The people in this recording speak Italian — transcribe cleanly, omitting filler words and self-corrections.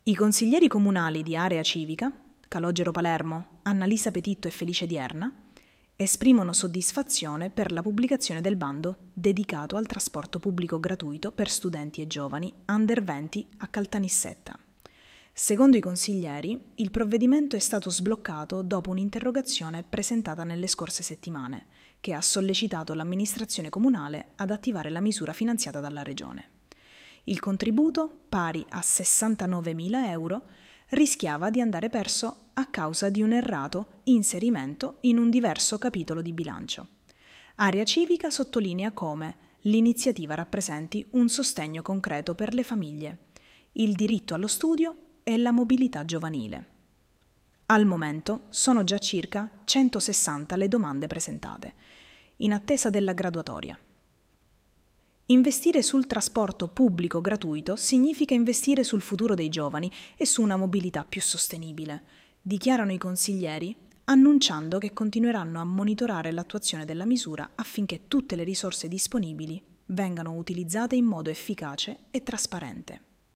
I consiglieri comunali di Area Civica, Calogero Palermo, Annalisa Petitto e Felice Dierna, esprimono soddisfazione per la pubblicazione del bando dedicato al trasporto pubblico gratuito per studenti e giovani under 20 a Caltanissetta. Secondo i consiglieri, il provvedimento è stato sbloccato dopo un'interrogazione presentata nelle scorse settimane, che ha sollecitato l'amministrazione comunale ad attivare la misura finanziata dalla Regione. Il contributo, pari a 69.000 euro, rischiava di andare perso a causa di un errato inserimento in un diverso capitolo di bilancio. Area Civica sottolinea come l'iniziativa rappresenti un sostegno concreto per le famiglie, il diritto allo studio e la mobilità giovanile. Al momento sono già circa 160 le domande presentate, in attesa della graduatoria. Investire sul trasporto pubblico gratuito significa investire sul futuro dei giovani e su una mobilità più sostenibile, dichiarano i consiglieri, annunciando che continueranno a monitorare l'attuazione della misura affinché tutte le risorse disponibili vengano utilizzate in modo efficace e trasparente.